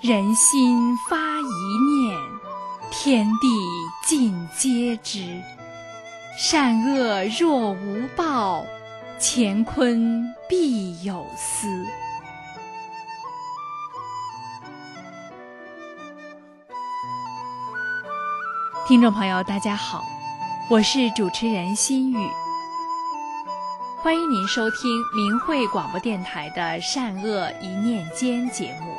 人心发一念，天地尽皆知。善恶若无报，乾坤必有私。听众朋友大家好，我是主持人心雨，欢迎您收听明慧广播电台的善恶一念间节目。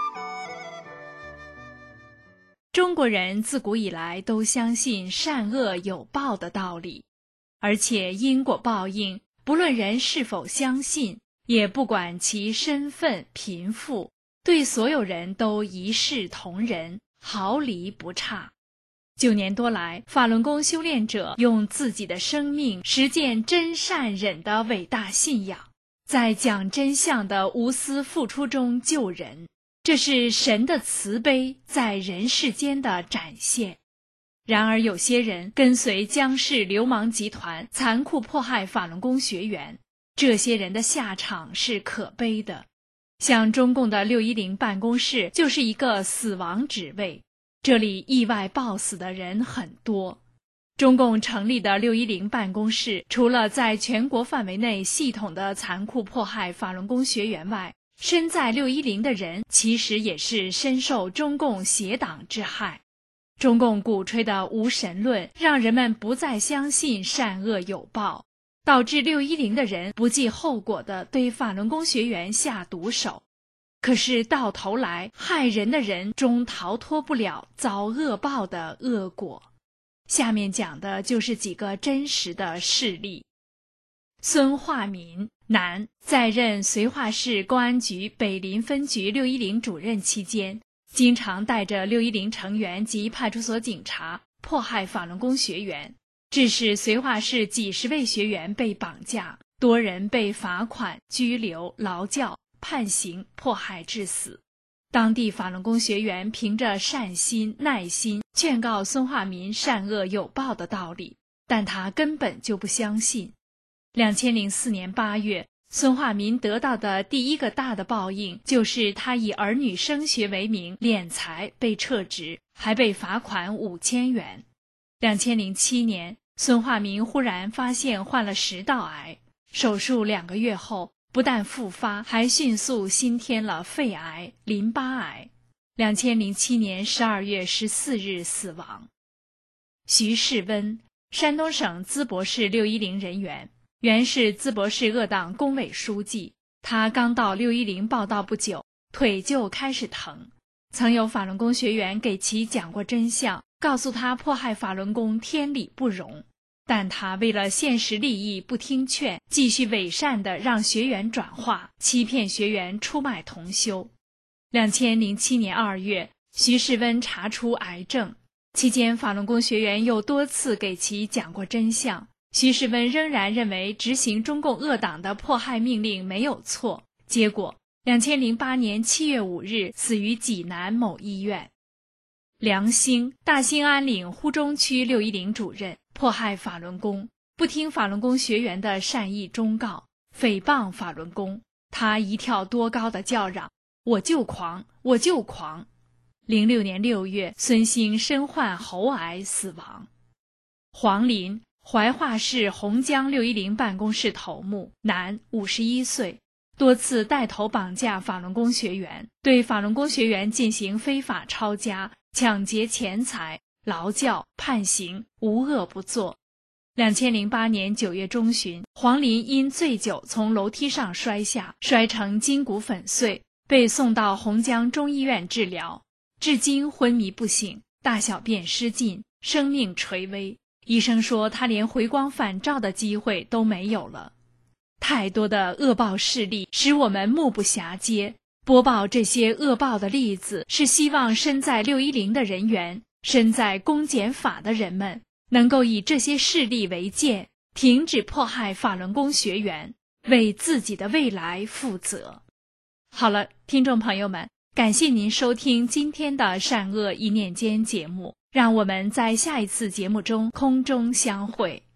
中国人自古以来都相信善恶有报的道理，而且因果报应，不论人是否相信，也不管其身份贫富，对所有人都一视同仁，毫厘不差。9年多来，法轮功修炼者用自己的生命实践真善忍的伟大信仰，在讲真相的无私付出中救人，这是神的慈悲在人世间的展现。然而有些人跟随江氏流氓集团残酷迫害法轮功学员，这些人的下场是可悲的。像中共的610办公室就是一个死亡职位，这里意外暴死的人很多。中共成立的610办公室，除了在全国范围内系统的残酷迫害法轮功学员外，身在610的人其实也是深受中共邪党之害。中共鼓吹的无神论，让人们不再相信善恶有报，导致610的人不计后果地对法轮功学员下毒手。可是到头来，害人的人终逃脱不了遭恶报的恶果。下面讲的就是几个真实的事例。孙化民，男，在任绥化市公安局北林分局610主任期间，经常带着610成员及派出所警察迫害法轮功学员，致使绥化市几十位学员被绑架，多人被罚款、拘留、劳教、判刑、迫害致死。当地法轮功学员凭着善心、耐心劝告孙化民善恶有报的道理，但他根本就不相信。2004年8月，孙化民得到的第一个大的报应，就是他以儿女升学为名敛财被撤职，还被罚款5000元。2007年，孙化民忽然发现患了食道癌，手术2个月后，不但复发，还迅速新添了肺癌、淋巴癌。2007年12月14日死亡。徐世温，山东省淄博市610人员，原是淄博市恶党工委书记。他刚到610报道不久，腿就开始疼。曾有法轮功学员给其讲过真相，告诉他迫害法轮功天理不容。但他为了现实利益不听劝，继续伪善地让学员转化，欺骗学员出卖同修。2007年2月，徐世温查出癌症，期间法轮功学员又多次给其讲过真相，徐世温仍然认为执行中共恶党的迫害命令没有错，结果2008年7月5日死于济南某医院。梁兴，大兴安岭呼中区610主任，迫害法轮功，不听法轮功学员的善意忠告，诽谤法轮功。他一跳多高的叫嚷：“我就狂，我就狂！”06年6月，孙兴身患喉癌死亡。黄林，怀化市洪江610办公室头目，男，51岁，多次带头绑架法轮功学员，对法轮功学员进行非法抄家、抢劫钱财、劳教、判刑，无恶不作。2008年9月中旬，黄林因醉酒从楼梯上摔下，摔成筋骨粉碎，被送到洪江中医院治疗，至今昏迷不醒，大小便失禁，生命垂危。医生说他连回光返照的机会都没有了。太多的恶报事例使我们目不暇接，播报这些恶报的例子，是希望身在610的人员，身在公检法的人们，能够以这些事例为鉴，停止迫害法轮功学员，为自己的未来负责。好了，听众朋友们，感谢您收听今天的善恶一念间节目，让我们在下一次节目中空中相会。